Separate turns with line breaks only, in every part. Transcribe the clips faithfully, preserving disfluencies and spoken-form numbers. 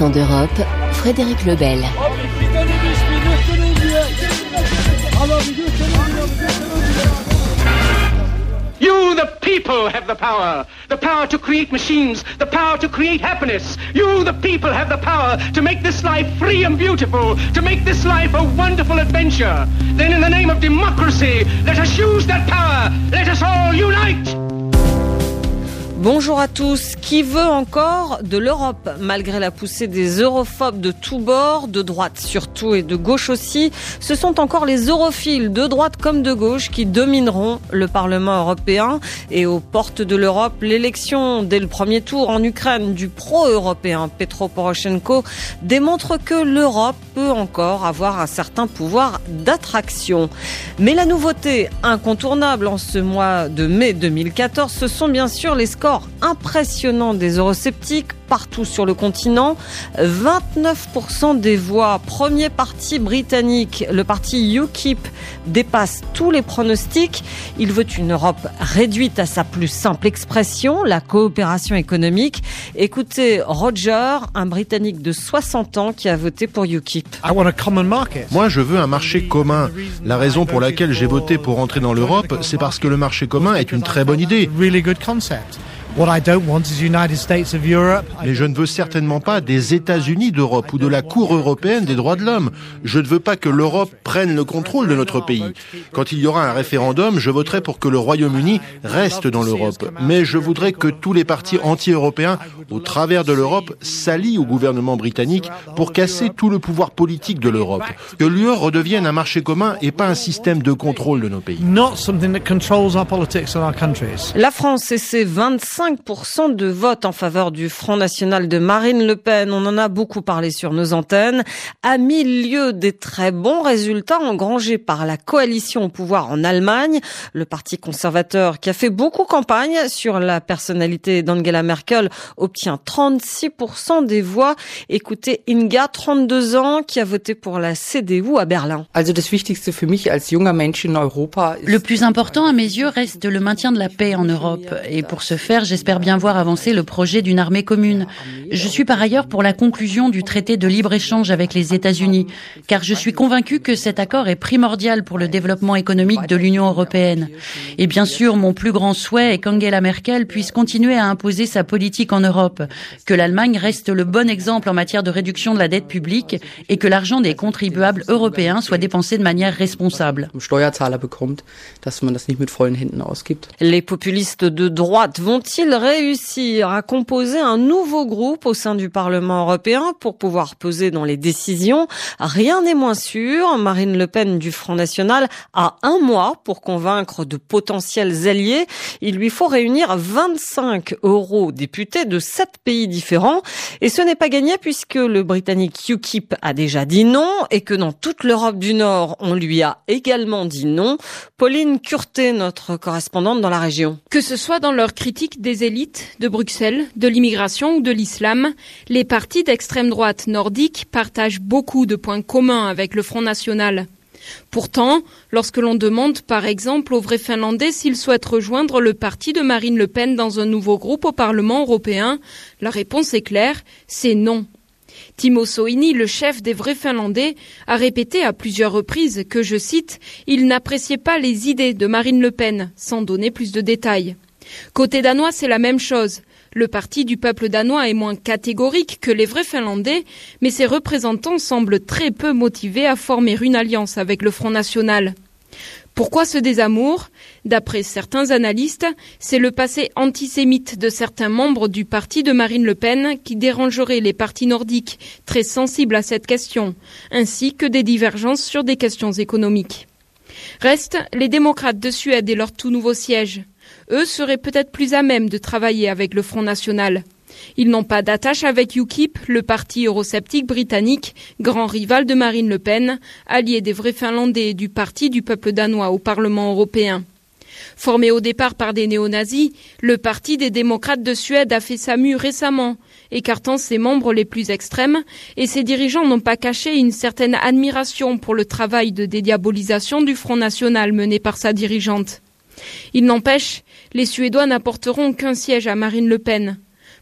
accent d'Europe, Frédéric Lebel.
You, the people, have the power. The power to create machines. The power to create happiness. You, the people, have the power to make this life free and beautiful. To make this life a wonderful adventure. Then in the name of democracy, let us use that power. Let us all unite.
Bonjour à tous. Qui veut encore de l'Europe? Malgré la poussée des europhobes de tous bords, de droite surtout et de gauche aussi, ce sont encore les europhiles de droite comme de gauche qui domineront le Parlement européen. Et aux portes de l'Europe, l'élection dès le premier tour en Ukraine du pro-européen Petro Poroshenko démontre que l'Europe peut encore avoir un certain pouvoir d'attraction. Mais la nouveauté incontournable en ce mois de mai deux mille quatorze, ce sont bien sûr les scores impressionnant des eurosceptiques partout sur le continent. vingt-neuf pour cent des voix. Premier parti britannique, le parti UKIP, dépasse tous les pronostics. Il veut une Europe réduite à sa plus simple expression, la coopération économique. Écoutez Roger, un Britannique de soixante ans qui a voté pour UKIP.
Moi, je veux un marché commun. La raison pour laquelle j'ai voté pour entrer dans l'Europe, c'est parce que le marché commun est une très bonne idée. Mais je ne veux certainement pas des États-Unis d'Europe ou de la Cour européenne des droits de l'homme. Je ne veux pas que l'Europe prenne le contrôle de notre pays. Quand il y aura un référendum, je voterai pour que le Royaume-Uni reste dans l'Europe. Mais je voudrais que tous les partis anti-européens, au travers de l'Europe, s'allient au gouvernement britannique pour casser tout le pouvoir politique de l'Europe. Que l'U E redevienne un marché commun et pas un système de contrôle de nos pays.
La France et ses vingt-cinq pour cent de vote en faveur du Front National de Marine Le Pen, on en a beaucoup parlé sur nos antennes, a mis lieu des très bons résultats engrangés par la coalition au pouvoir en Allemagne. Le parti conservateur, qui a fait beaucoup campagne sur la personnalité d'Angela Merkel, obtient trente-six pour cent des voix. Écoutez Inga, trente-deux ans, qui a voté pour la C D U à Berlin.
Le plus important à mes yeux reste le maintien de la paix en Europe. Et pour ce faire, j'espère bien voir avancer le projet d'une armée commune. Je suis par ailleurs pour la conclusion du traité de libre-échange avec les États-Unis, car je suis convaincu que cet accord est primordial pour le développement économique de l'Union européenne. Et bien sûr, mon plus grand souhait est qu'Angela Merkel puisse continuer à imposer sa politique en Europe, que l'Allemagne reste le bon exemple en matière de réduction de la dette publique et que l'argent des contribuables européens soit dépensé de manière responsable.
Les populistes de droite vont-ils réussir à composer un nouveau groupe au sein du Parlement européen pour pouvoir peser dans les décisions? Rien n'est moins sûr. Marine Le Pen du Front National a un mois pour convaincre de potentiels alliés. Il lui faut réunir vingt-cinq eurodéputés de sept pays différents. Et ce n'est pas gagné puisque le Britannique UKIP a déjà dit non et que dans toute l'Europe du Nord, on lui a également dit non. Pauline Curté, notre correspondante dans la région.
Que ce soit dans leur critique des élites de Bruxelles, de l'immigration ou de l'islam, les partis d'extrême droite nordiques partagent beaucoup de points communs avec le Front National. Pourtant, lorsque l'on demande par exemple aux vrais Finlandais s'ils souhaitent rejoindre le parti de Marine Le Pen dans un nouveau groupe au Parlement européen, la réponse est claire, c'est non. Timo Soini, le chef des vrais Finlandais, a répété à plusieurs reprises que, je cite, « il n'appréciait pas les idées de Marine Le Pen », sans donner plus de détails. Côté danois, c'est la même chose. Le parti du peuple danois est moins catégorique que les vrais Finlandais, mais ses représentants semblent très peu motivés à former une alliance avec le Front National. Pourquoi ce désamour? D'après certains analystes, c'est le passé antisémite de certains membres du parti de Marine Le Pen qui dérangerait les partis nordiques, très sensibles à cette question, ainsi que des divergences sur des questions économiques. Restent les démocrates de Suède et leur tout nouveau siège. Eux seraient peut-être plus à même de travailler avec le Front National. Ils n'ont pas d'attache avec UKIP, le parti eurosceptique britannique, grand rival de Marine Le Pen, allié des vrais Finlandais et du parti du peuple danois au Parlement européen. Formé au départ par des néo-nazis, le parti des démocrates de Suède a fait sa mue récemment, écartant ses membres les plus extrêmes, et ses dirigeants n'ont pas caché une certaine admiration pour le travail de dédiabolisation du Front National mené par sa dirigeante. Il n'empêche, les Suédois n'apporteront qu'un siège à Marine Le Pen.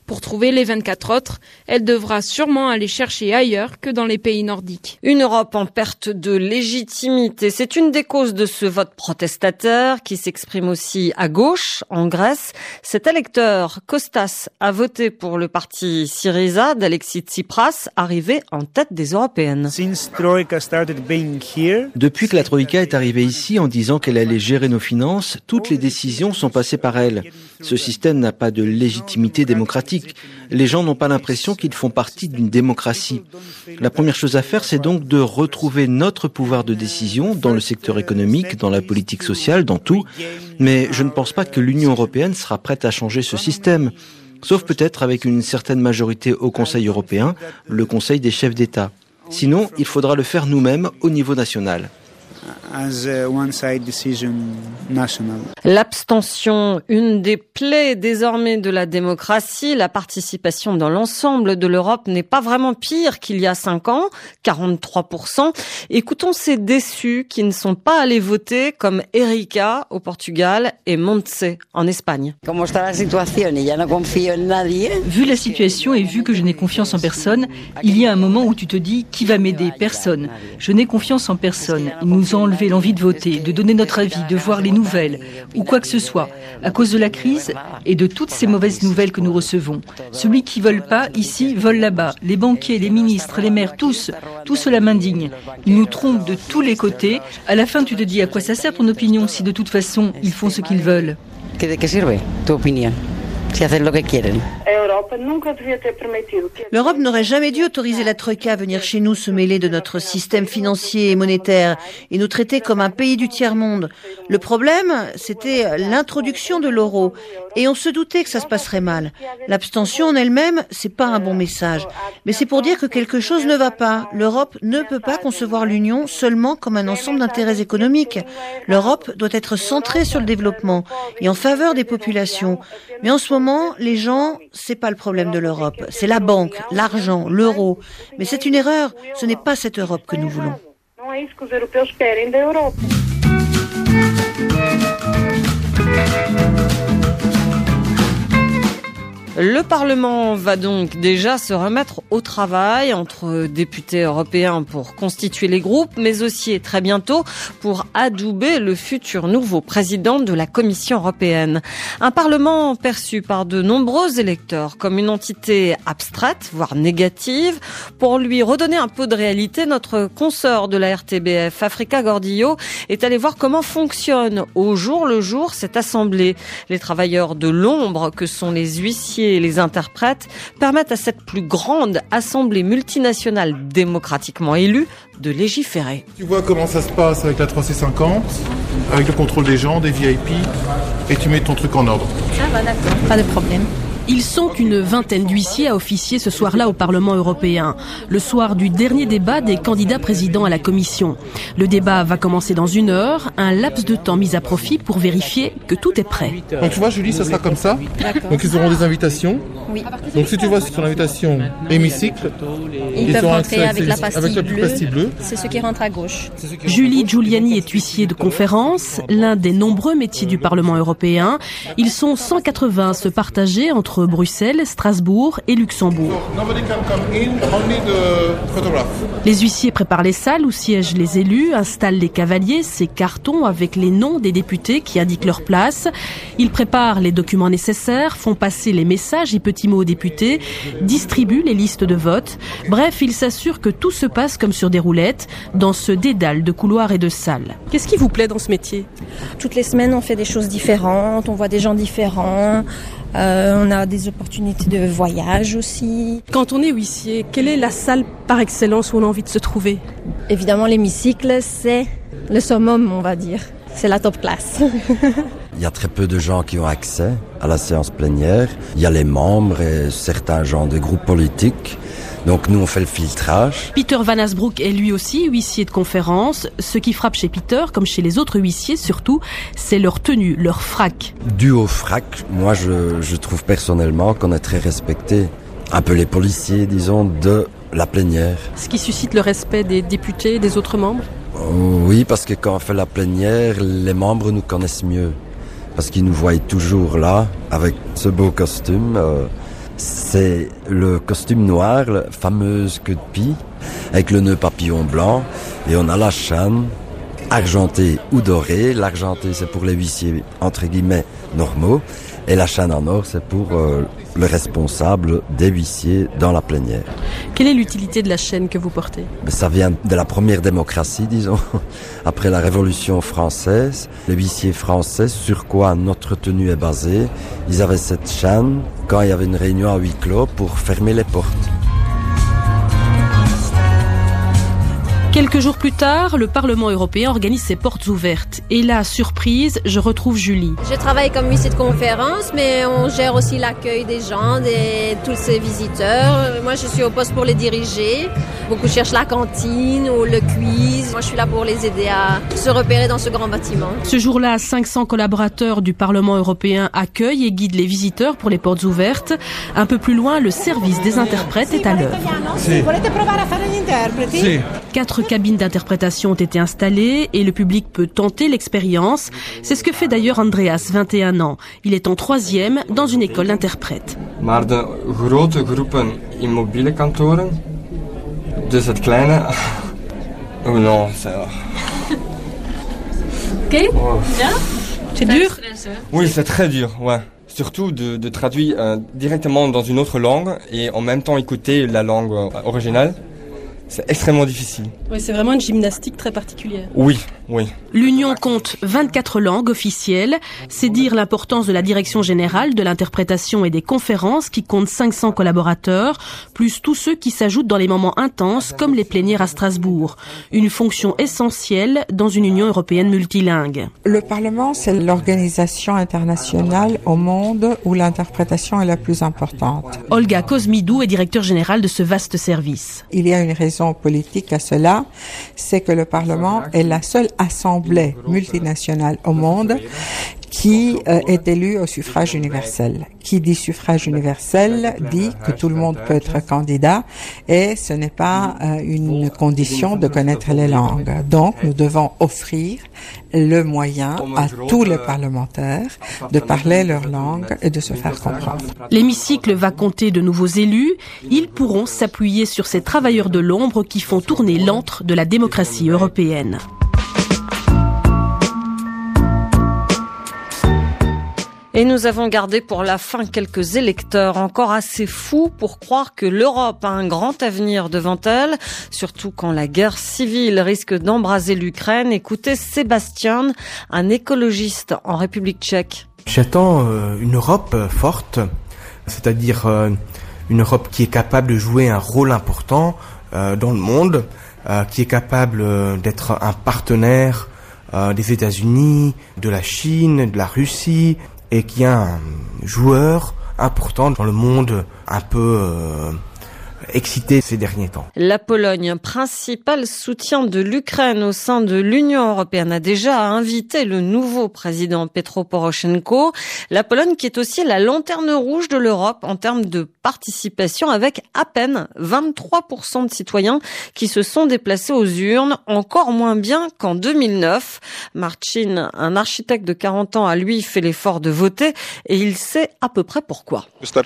Pour trouver les vingt-quatre autres, elle devra sûrement aller chercher ailleurs que dans les pays nordiques.
Une Europe en perte de légitimité, c'est une des causes de ce vote protestataire qui s'exprime aussi à gauche, en Grèce. Cet électeur, Kostas, a voté pour le parti Syriza d'Alexis Tsipras, arrivé en tête des européennes.
Depuis que la Troïka est arrivée ici en disant qu'elle allait gérer nos finances, toutes les décisions sont passées par elle. Ce système n'a pas de légitimité démocratique. Les gens n'ont pas l'impression qu'ils font partie d'une démocratie. La première chose à faire, c'est donc de retrouver notre pouvoir de décision dans le secteur économique, dans la politique sociale, dans tout. Mais je ne pense pas que l'Union européenne sera prête à changer ce système. Sauf peut-être avec une certaine majorité au Conseil européen, le Conseil des chefs d'État. Sinon, il faudra le faire nous-mêmes au niveau national.
L'abstention, une des plaies désormais de la démocratie. La participation dans l'ensemble de l'Europe n'est pas vraiment pire qu'il y a cinq ans, quarante-trois pour cent. Écoutons ces déçus qui ne sont pas allés voter, comme Erika au Portugal et Montse en Espagne.
Vu la situation et vu que je n'ai confiance en personne, il y a un moment où tu te dis qui va m'aider? Personne. Je n'ai confiance en personne. Ils nous ont enlevé l'envie de voter, de donner notre avis, de voir les nouvelles ou quoi que ce soit, à cause de la crise et de toutes ces mauvaises nouvelles que nous recevons. Celui qui ne vole pas ici, vole là-bas. Les banquiers, les ministres, les maires, tous, tous cela m'indigne. Ils nous trompent de tous les côtés. À la fin, tu te dis à quoi ça sert ton opinion si de toute façon, ils font ce qu'ils veulent.
¿De qué sirve tu opinión? Si hacen lo que quieren.
L'Europe n'aurait jamais dû autoriser la Troïka à venir chez nous se mêler de notre système financier et monétaire et nous traiter comme un pays du tiers-monde. Le problème, c'était l'introduction de l'euro et on se doutait que ça se passerait mal. L'abstention en elle-même, c'est pas un bon message, mais c'est pour dire que quelque chose ne va pas. L'Europe ne peut pas concevoir l'Union seulement comme un ensemble d'intérêts économiques. L'Europe doit être centrée sur le développement et en faveur des populations. Mais en ce moment, les gens, c'est pas le problème de l'Europe. C'est la banque, l'argent, l'euro. Mais c'est une erreur. Ce n'est pas cette Europe que nous voulons.
Le Parlement va donc déjà se remettre au travail entre députés européens pour constituer les groupes, mais aussi et très bientôt pour adouber le futur nouveau président de la Commission européenne. Un Parlement perçu par de nombreux électeurs comme une entité abstraite, voire négative. Pour lui redonner un peu de réalité, notre consoeur de la R T B F, Africa Gordillo, est allée voir comment fonctionne au jour le jour cette assemblée. Les travailleurs de l'ombre que sont les huissiers et les interprètes permettent à cette plus grande assemblée multinationale démocratiquement élue de légiférer.
Tu vois comment ça se passe avec la trois C cinquante, avec le contrôle des gens, des V I P, et tu mets ton truc en ordre.
Ah bah d'accord, pas de problème. Ils sont une vingtaine d'huissiers à officier ce soir-là au Parlement européen, le soir du dernier débat des candidats présidents à la Commission. Le débat va commencer dans une heure, un laps de temps mis à profit pour vérifier que tout est prêt.
Donc tu vois Julie, ça sera comme ça. Donc ils auront des invitations.
Oui.
Donc si tu vois sur l'invitation hémicycle,
ils, ils peuvent rentrer avec la pastille
avec bleue. Pastille bleue.
C'est ceux qui rentrent à gauche. Julie Giuliani est huissier de conférence, l'un des nombreux métiers du Parlement européen. Ils sont cent quatre-vingts à se partager entre Bruxelles, Strasbourg et Luxembourg. Les huissiers préparent les salles où siègent les élus, installent les cavaliers, ces cartons avec les noms des députés qui indiquent leur place. Ils préparent les documents nécessaires, font passer les messages et petits mots aux députés, distribuent les listes de vote. Bref, ils s'assurent que tout se passe comme sur des roulettes, dans ce dédale de couloirs et de salles. Qu'est-ce qui vous plaît dans ce métier ?
Toutes les semaines, on fait des choses différentes, on voit des gens différents. Euh, on a des opportunités de voyage aussi.
Quand on est huissier, quelle est la salle par excellence où on a envie de se trouver ?
Évidemment, l'hémicycle, c'est le summum, on va dire. C'est la top classe.
Il y a très peu de gens qui ont accès à la séance plénière. Il y a les membres et certains gens des groupes politiques. Donc nous, on fait le filtrage.
Peter Van Asbroek est lui aussi huissier de conférence. Ce qui frappe chez Peter, comme chez les autres huissiers surtout, c'est leur tenue, leur frac.
Dû au frac, moi je, je trouve personnellement qu'on est très respecté. Un peu les policiers, disons, de la plénière.
Ce qui suscite le respect des députés et des autres membres ?
Oui, parce que quand on fait la plénière, les membres nous connaissent mieux. Parce qu'ils nous voient toujours là, avec ce beau costume. Euh, c'est le costume noir, la fameuse queue de pie, avec le nœud papillon blanc, et on a la chaîne, argentée ou dorée. L'argenté, c'est pour les huissiers, entre guillemets, normaux, et la chaîne en or, c'est pour euh, le responsable des huissiers dans la plénière.
Quelle est l'utilité de la chaîne que vous portez ?
Ça vient de la première démocratie, disons, après la Révolution française. Les huissiers français, sur quoi notre tenue est basée, ils avaient cette chaîne quand il y avait une réunion à huis clos pour fermer les portes.
Quelques jours plus tard, le Parlement européen organise ses portes ouvertes. Et là, surprise, je retrouve Julie.
Je travaille comme huissier de conférence, mais on gère aussi l'accueil des gens, des, tous ces visiteurs. Moi, je suis au poste pour les diriger. Beaucoup cherchent la cantine ou le quiz. Moi, je suis là pour les aider à se repérer dans ce grand bâtiment.
Ce jour-là, cinq cents collaborateurs du Parlement européen accueillent et guident les visiteurs pour les portes ouvertes. Un peu plus loin, le service des interprètes est à l'œuvre.
Si. Si.
Quatre cabines d'interprétation ont été installées et le public peut tenter l'expérience. C'est ce que fait d'ailleurs Andreas, vingt et un ans. Il est en troisième dans une école d'interprètes.
Maar de grote groepen immobilienkantoren, dus het kleine... Oh non, c'est...
Ok.
Oh.
C'est dur?
Oui, c'est très dur, ouais. Surtout de, de traduire euh, directement dans une autre langue et en même temps écouter la langue euh, originale. C'est extrêmement difficile.
Oui, c'est vraiment une gymnastique très particulière.
Oui, oui.
L'Union compte vingt-quatre langues officielles. C'est dire l'importance de la direction générale de l'interprétation et des conférences qui compte cinq cents collaborateurs, plus tous ceux qui s'ajoutent dans les moments intenses comme les plénières à Strasbourg. Une fonction essentielle dans une Union européenne multilingue.
Le Parlement, c'est l'organisation internationale au monde où l'interprétation est la plus importante.
Olga Kozmidou est directeur général de ce vaste service.
Il y a une raison politique à cela, c'est que le Parlement est la seule assemblée multinationale au monde qui euh, est élue au suffrage universel. Qui dit suffrage universel dit que tout le monde peut être candidat et ce n'est pas euh, une condition de connaître les langues. Donc, nous devons offrir le moyen à tous les parlementaires de parler leur langue et de se faire comprendre.
L'hémicycle va compter de nouveaux élus. Ils pourront s'appuyer sur ces travailleurs de l'ombre qui font tourner l'antre de la démocratie européenne.
Et nous avons gardé pour la fin quelques électeurs encore assez fous pour croire que l'Europe a un grand avenir devant elle, surtout quand la guerre civile risque d'embraser l'Ukraine. Écoutez Sébastien, un écologiste en République tchèque.
J'attends euh, une Europe forte, c'est-à-dire euh, une Europe qui est capable de jouer un rôle important euh, dans le monde, euh, qui est capable euh, d'être un partenaire euh, des États-Unis, de la Chine, de la Russie, et qui est un joueur important dans le monde un peu euh, excité ces derniers temps.
La Pologne, principal soutien de l'Ukraine au sein de l'Union européenne, a déjà invité le nouveau président Petro Poroshenko. La Pologne qui est aussi la lanterne rouge de l'Europe en termes de participation, avec à peine vingt-trois pour cent de citoyens qui se sont déplacés aux urnes, encore moins bien qu'en deux mille neuf. Marcin, un architecte de quarante ans, a lui fait l'effort de voter et il sait à peu près pourquoi.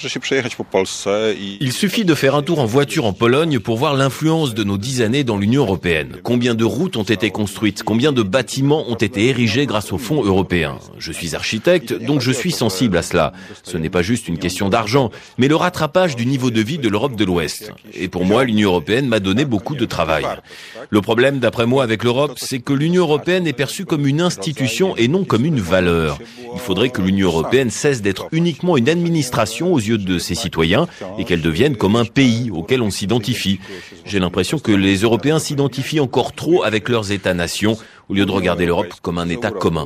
Il suffit de faire un tour en voiture en Pologne pour voir l'influence de nos dix années dans l'Union européenne. Combien de routes ont été construites, combien de bâtiments ont été érigés grâce aux fonds européens. Je suis architecte, donc je suis sensible à cela. Ce n'est pas juste une question d'argent, mais le rattrapage du niveau de vie de l'Europe de l'Ouest. Et pour moi, l'Union européenne m'a donné beaucoup de travail. Le problème, d'après moi, avec l'Europe, c'est que l'Union européenne est perçue comme une institution et non comme une valeur. Il faudrait que l'Union européenne cesse d'être uniquement une administration aux yeux de ses citoyens et qu'elle devienne comme un pays auquel on s'identifie. J'ai l'impression que les Européens s'identifient encore trop avec leurs États-nations au lieu de regarder l'Europe comme un État commun.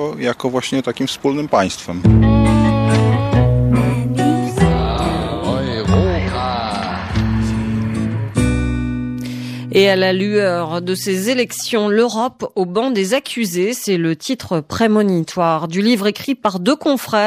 Et à la lueur de ces élections, l'Europe au banc des accusés, c'est le titre prémonitoire du livre écrit par deux confrères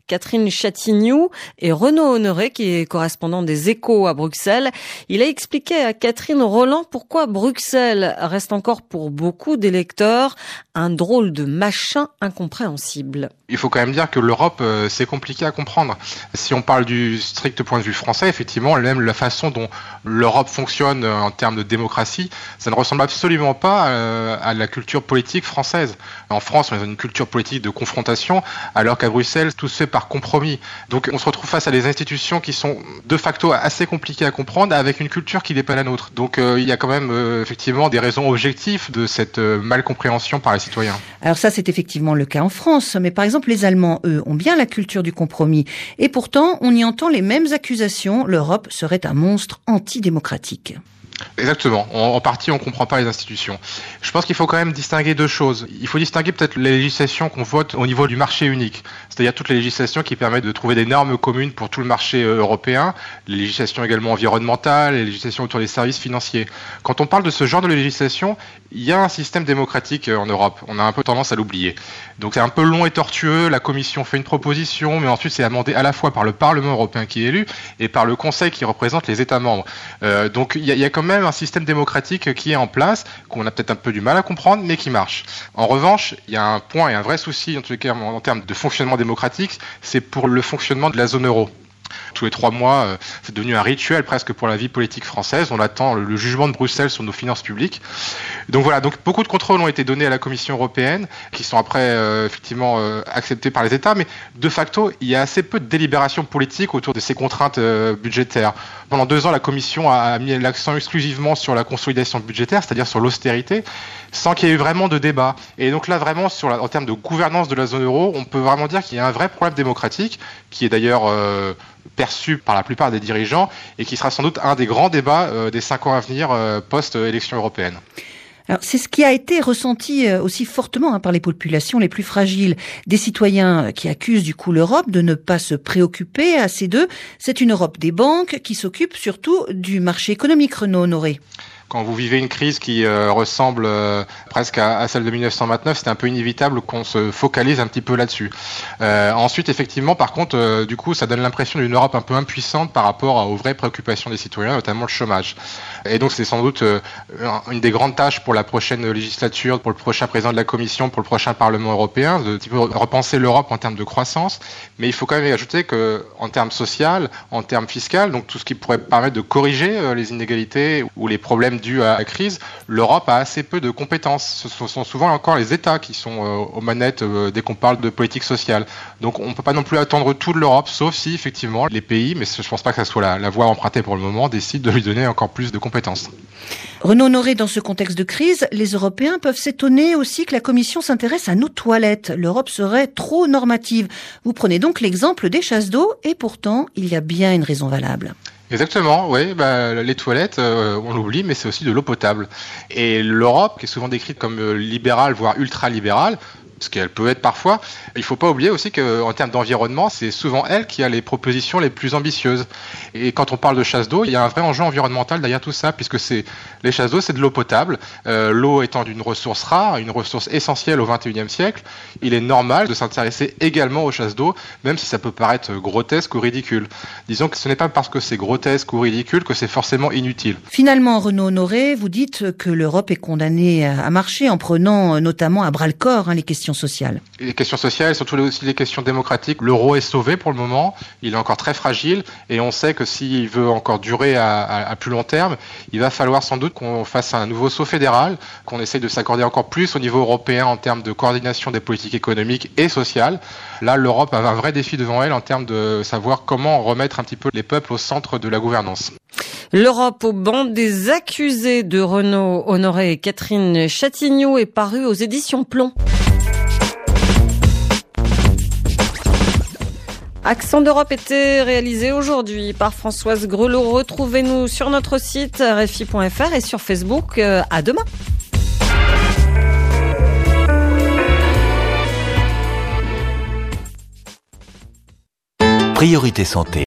Catherine Chatignoux et Renaud Honoré, qui est correspondant des Échos à Bruxelles. Il a expliqué à Catherine Roland pourquoi Bruxelles reste encore pour beaucoup d'électeurs un drôle de machin incompréhensible.
Il faut quand même dire que l'Europe, euh, c'est compliqué à comprendre. Si on parle du strict point de vue français, effectivement, même la façon dont l'Europe fonctionne euh, en termes de démocratie, ça ne ressemble absolument pas euh, à la culture politique française. En France, on a une culture politique de confrontation, alors qu'à Bruxelles, tout se fait par compromis. Donc on se retrouve face à des institutions qui sont de facto assez compliquées à comprendre, avec une culture qui n'est pas la nôtre. Donc euh, il y a quand même euh, effectivement des raisons objectives de cette euh, malcompréhension par les citoyens.
Alors ça, c'est effectivement le cas en France, mais par exemple, les Allemands, eux, ont bien la culture du compromis. Et pourtant, on y entend les mêmes accusations. L'Europe serait un monstre antidémocratique.
Exactement. En, en partie, on ne comprend pas les institutions. Je pense qu'il faut quand même distinguer deux choses. Il faut distinguer peut-être les législations qu'on vote au niveau du marché unique, c'est-à-dire toutes les législations qui permettent de trouver des normes communes pour tout le marché euh, européen, les législations également environnementales, les législations autour des services financiers. Quand on parle de ce genre de législation, il y a un système démocratique euh, en Europe. On a un peu tendance à l'oublier. Donc c'est un peu long et tortueux. La Commission fait une proposition, mais ensuite c'est amendé à la fois par le Parlement européen qui est élu et par le Conseil qui représente les États membres. Euh, donc il y, y a quand même un système démocratique qui est en place, qu'on a peut-être un peu du mal à comprendre, mais qui marche. En revanche, il y a un point et un vrai souci, en tout cas en termes de fonctionnement démocratique, c'est pour le fonctionnement de la zone euro. Tous les trois mois, euh, c'est devenu un rituel presque pour la vie politique française. On attend le, le jugement de Bruxelles sur nos finances publiques. Donc voilà, donc beaucoup de contrôles ont été donnés à la Commission européenne, qui sont après euh, effectivement euh, acceptés par les États, mais de facto, il y a assez peu de délibération politique autour de ces contraintes euh, budgétaires. Pendant deux ans, la Commission a mis l'accent exclusivement sur la consolidation budgétaire, c'est-à-dire sur l'austérité, sans qu'il y ait eu vraiment de débat. Et donc là, vraiment, sur la, en termes de gouvernance de la zone euro, on peut vraiment dire qu'il y a un vrai problème démocratique, qui est d'ailleurs euh, perçu par la plupart des dirigeants, et qui sera sans doute un des grands débats euh, des cinq ans à venir euh, post-élection européenne.
Alors, c'est ce qui a été ressenti aussi fortement hein, par les populations les plus fragiles. Des citoyens qui accusent du coup l'Europe de ne pas se préoccuper assez d'eux. C'est une Europe des banques qui s'occupe surtout du marché économique, Renaud Honoré.
Quand vous vivez une crise qui euh, ressemble euh, presque à, à celle de mille neuf cent vingt-neuf, c'était un peu inévitable qu'on se focalise un petit peu là-dessus. Euh, ensuite, effectivement, par contre, euh, du coup, ça donne l'impression d'une Europe un peu impuissante par rapport à, aux vraies préoccupations des citoyens, notamment le chômage. Et donc, c'est sans doute euh, une des grandes tâches pour la prochaine législature, pour le prochain président de la Commission, pour le prochain Parlement européen, de petit peu repenser l'Europe en termes de croissance. Mais il faut quand même ajouter que, en termes social, en termes fiscal, donc tout ce qui pourrait permettre de corriger euh, les inégalités ou les problèmes dû à la crise, l'Europe a assez peu de compétences. Ce sont souvent encore les États qui sont aux manettes dès qu'on parle de politique sociale. Donc on ne peut pas non plus attendre tout de l'Europe, sauf si effectivement les pays, mais je ne pense pas que ça soit la, la voie empruntée pour le moment, décident de lui donner encore plus de compétences.
Renaud Honoré, dans ce contexte de crise, les Européens peuvent s'étonner aussi que la Commission s'intéresse à nos toilettes. L'Europe serait trop normative. Vous prenez donc l'exemple des chasses d'eau, et pourtant il y a bien une raison valable.
Exactement, oui. Bah, les toilettes, euh, on l'oublie, mais c'est aussi de l'eau potable. Et l'Europe, qui est souvent décrite comme euh, libérale, voire ultra-libérale, ce qu'elle peut être parfois, il ne faut pas oublier aussi qu'en termes d'environnement, c'est souvent elle qui a les propositions les plus ambitieuses. Et quand on parle de chasse d'eau, il y a un vrai enjeu environnemental derrière tout ça, puisque c'est, les chasses d'eau, c'est de l'eau potable. Euh, l'eau étant d'une ressource rare, une ressource essentielle au vingt et unième siècle, il est normal de s'intéresser également aux chasses d'eau, même si ça peut paraître grotesque ou ridicule. Disons que ce n'est pas parce que c'est grotesque ou ridicule que c'est forcément inutile.
Finalement, Renaud Honoré, vous dites que l'Europe est condamnée à marcher en prenant notamment à bras-le-corps hein, les questions sociales.
Les questions sociales, surtout aussi les questions démocratiques. L'euro est sauvé pour le moment, il est encore très fragile et on sait que s'il veut encore durer à, à, à plus long terme, il va falloir sans doute qu'on fasse un nouveau saut fédéral, qu'on essaye de s'accorder encore plus au niveau européen en termes de coordination des politiques économiques et sociales. Là, l'Europe a un vrai défi devant elle en termes de savoir comment remettre un petit peu les peuples au centre de la gouvernance.
L'Europe au banc des accusés de Renaud Honoré et Catherine Chatignoux est paru aux éditions Plomb. Accent d'Europe était réalisé aujourd'hui par Françoise Grelot. Retrouvez-nous sur notre site R F I point F R et sur Facebook. À demain.
Priorité santé.